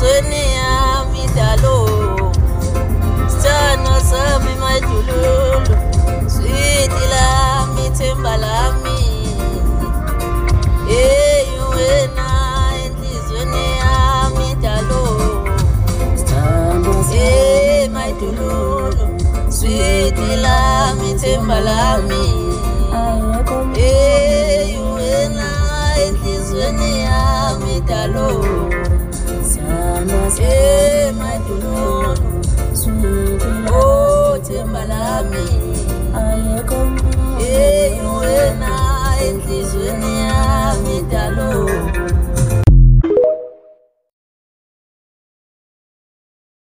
enhlizweni yami dalo sithando sami madululu sweet lami themba lami wena enhlizweni yami dalo sithando sami madululu sweet lami themba lami wena enhlizweni yami dalo madululu oh themba lami